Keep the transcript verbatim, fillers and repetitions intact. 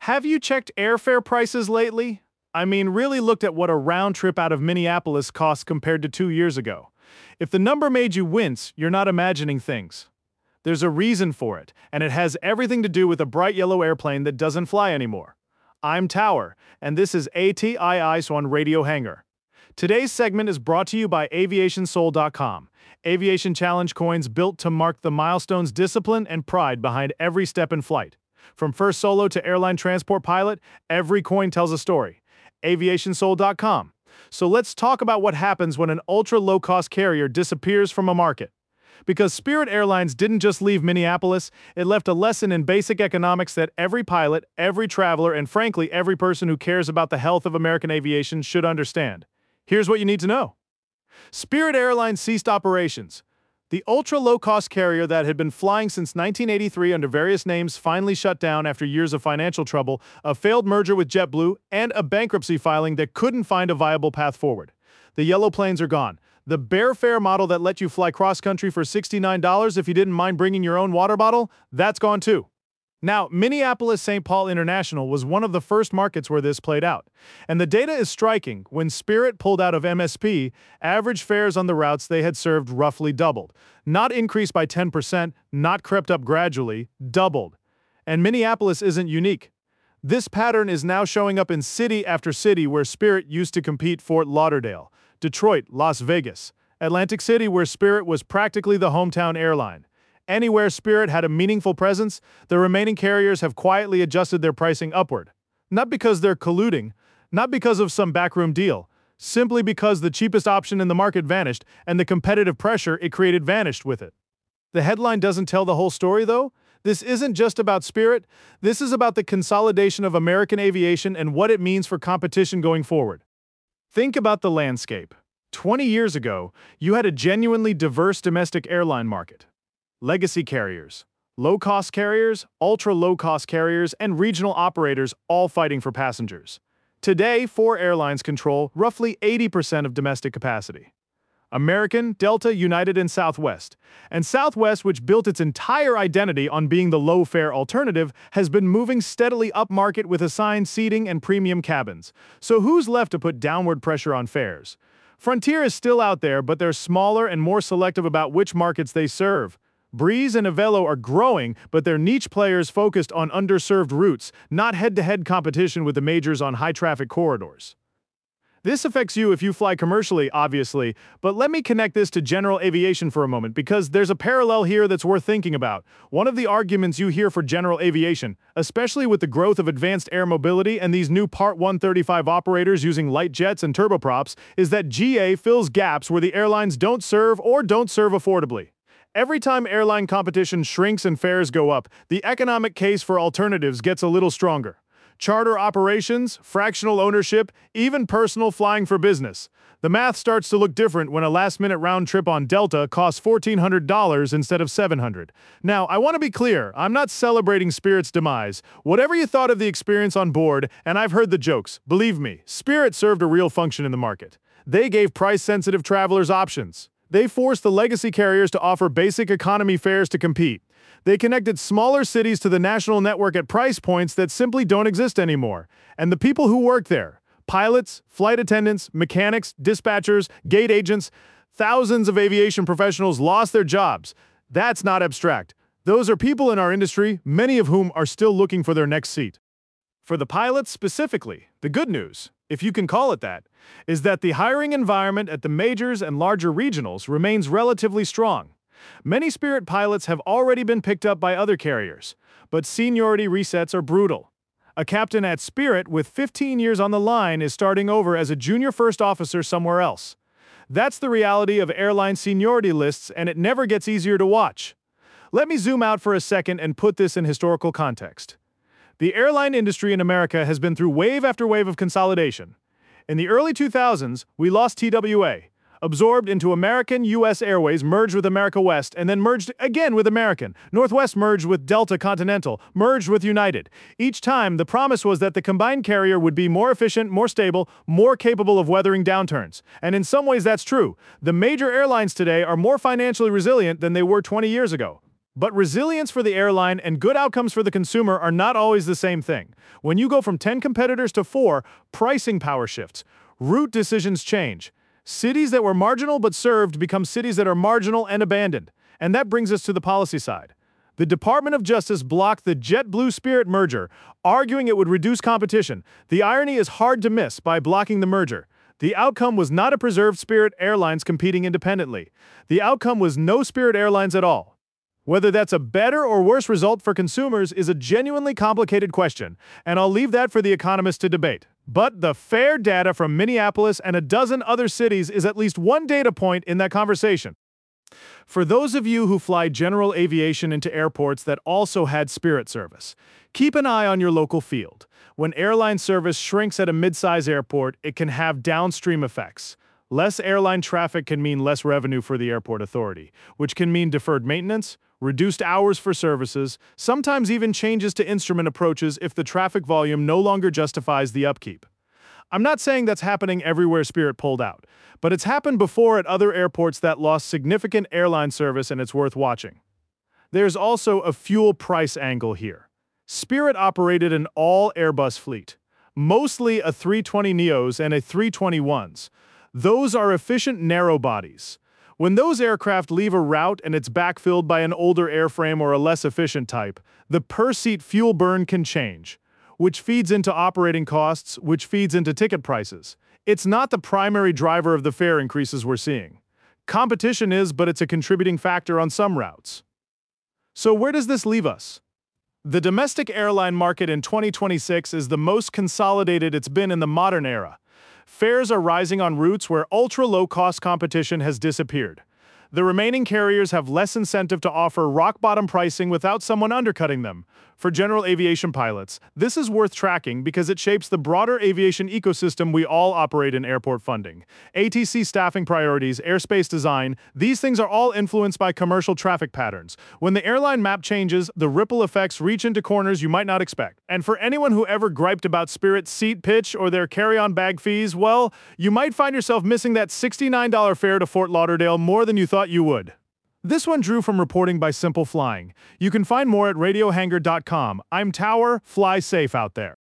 Have you checked airfare prices lately? I mean, really looked at what a round trip out of Minneapolis costs compared to two years ago. If the number made you wince, you're not imagining things. There's a reason for it, and it has everything to do with a bright yellow airplane that doesn't fly anymore. I'm Tower, and this is A T I I on Radio Hangar. Today's segment is brought to you by aviation soul dot com. Aviation challenge coins built to mark the milestones, discipline, and pride behind every step in flight. From first solo to airline transport pilot, every coin tells a story. aviation soul dot com. So let's talk about what happens when an ultra-low-cost carrier disappears from a market. Because Spirit Airlines didn't just leave Minneapolis, it left a lesson in basic economics that every pilot, every traveler, and frankly every person who cares about the health of American aviation should understand. Here's what you need to know. Spirit Airlines ceased operations. The ultra-low-cost carrier that had been flying since nineteen eighty-three under various names finally shut down after years of financial trouble, a failed merger with JetBlue, and a bankruptcy filing that couldn't find a viable path forward. The yellow planes are gone. The Bear Fare model that let you fly cross-country for sixty-nine dollars if you didn't mind bringing your own water bottle, that's gone too. Now, Minneapolis-Saint Paul International was one of the first markets where this played out. And the data is striking. When Spirit pulled out of M S P, average fares on the routes they had served roughly doubled. Not increased by ten percent, not crept up gradually, doubled. And Minneapolis isn't unique. This pattern is now showing up in city after city where Spirit used to compete: Fort Lauderdale, Detroit, Las Vegas, Atlantic City, where Spirit was practically the hometown airline. Anywhere Spirit had a meaningful presence, the remaining carriers have quietly adjusted their pricing upward. Not because they're colluding, not because of some backroom deal, simply because the cheapest option in the market vanished and the competitive pressure it created vanished with it. The headline doesn't tell the whole story, though. This isn't just about Spirit. This is about the consolidation of American aviation and what it means for competition going forward. Think about the landscape. twenty years ago, you had a genuinely diverse domestic airline market. Legacy carriers, low-cost carriers, ultra-low-cost carriers, and regional operators all fighting for passengers. Today, four airlines control roughly eighty percent of domestic capacity. American, Delta, United, and Southwest. And Southwest, which built its entire identity on being the low-fare alternative, has been moving steadily upmarket with assigned seating and premium cabins. So who's left to put downward pressure on fares? Frontier is still out there, but they're smaller and more selective about which markets they serve. Breeze and Avelo are growing, but they're niche players focused on underserved routes, not head-to-head competition with the majors on high-traffic corridors. This affects you if you fly commercially, obviously, but let me connect this to general aviation for a moment because there's a parallel here that's worth thinking about. One of the arguments you hear for general aviation, especially with the growth of advanced air mobility and these new Part one thirty-five operators using light jets and turboprops, is that G A fills gaps where the airlines don't serve or don't serve affordably. Every time airline competition shrinks and fares go up, the economic case for alternatives gets a little stronger. Charter operations, fractional ownership, even personal flying for business. The math starts to look different when a last-minute round trip on Delta costs fourteen hundred dollars instead of seven hundred dollars. Now, I want to be clear, I'm not celebrating Spirit's demise. Whatever you thought of the experience on board, and I've heard the jokes, believe me, Spirit served a real function in the market. They gave price-sensitive travelers options. They forced the legacy carriers to offer basic economy fares to compete. They connected smaller cities to the national network at price points that simply don't exist anymore. And the people who work there, pilots, flight attendants, mechanics, dispatchers, gate agents, thousands of aviation professionals lost their jobs. That's not abstract. Those are people in our industry, many of whom are still looking for their next seat. For the pilots specifically, the good news, if you can call it that, is that the hiring environment at the majors and larger regionals remains relatively strong. Many Spirit pilots have already been picked up by other carriers, but seniority resets are brutal. A captain at Spirit with fifteen years on the line is starting over as a junior first officer somewhere else. That's the reality of airline seniority lists, and it never gets easier to watch. Let me zoom out for a second and put this in historical context. The airline industry in America has been through wave after wave of consolidation. In the early two thousands, we lost T W A, absorbed into American U S Airways, merged with America West, and then merged again with American. Northwest merged with Delta Continental, merged with United. Each time, the promise was that the combined carrier would be more efficient, more stable, more capable of weathering downturns. And in some ways, that's true. The major airlines today are more financially resilient than they were twenty years ago. But resilience for the airline and good outcomes for the consumer are not always the same thing. When you go from ten competitors to four, pricing power shifts. Route decisions change. Cities that were marginal but served become cities that are marginal and abandoned. And that brings us to the policy side. The Department of Justice blocked the JetBlue-Spirit merger, arguing it would reduce competition. The irony is hard to miss by blocking the merger. The outcome was not a preserved Spirit Airlines competing independently. The outcome was no Spirit Airlines at all. Whether that's a better or worse result for consumers is a genuinely complicated question, and I'll leave that for the economists to debate. But the fare data from Minneapolis and a dozen other cities is at least one data point in that conversation. For those of you who fly general aviation into airports that also had Spirit service, keep an eye on your local field. When airline service shrinks at a mid-size airport, it can have downstream effects. Less airline traffic can mean less revenue for the airport authority, which can mean deferred maintenance, reduced hours for services, sometimes even changes to instrument approaches if the traffic volume no longer justifies the upkeep. I'm not saying that's happening everywhere Spirit pulled out, but it's happened before at other airports that lost significant airline service, and it's worth watching. There's also a fuel price angle here. Spirit operated an all-Airbus fleet, mostly a three twenty neos and a three twenty-ones. Those are efficient narrow bodies. When those aircraft leave a route and it's backfilled by an older airframe or a less efficient type, the per-seat fuel burn can change, which feeds into operating costs, which feeds into ticket prices. It's not the primary driver of the fare increases we're seeing. Competition is, but it's a contributing factor on some routes. So where does this leave us? The domestic airline market in twenty twenty-six is the most consolidated it's been in the modern era. Fares are rising on routes where ultra-low-cost competition has disappeared. The remaining carriers have less incentive to offer rock-bottom pricing without someone undercutting them. For general aviation pilots, this is worth tracking because it shapes the broader aviation ecosystem we all operate in: airport funding, A T C staffing priorities, airspace design. These things are all influenced by commercial traffic patterns. When the airline map changes, the ripple effects reach into corners you might not expect. And for anyone who ever griped about Spirit's seat pitch or their carry-on bag fees, well, you might find yourself missing that sixty-nine dollar fare to Fort Lauderdale more than you thought you would. This one drew from reporting by Simple Flying. You can find more at radio hangar dot com. I'm Tower, fly safe out there.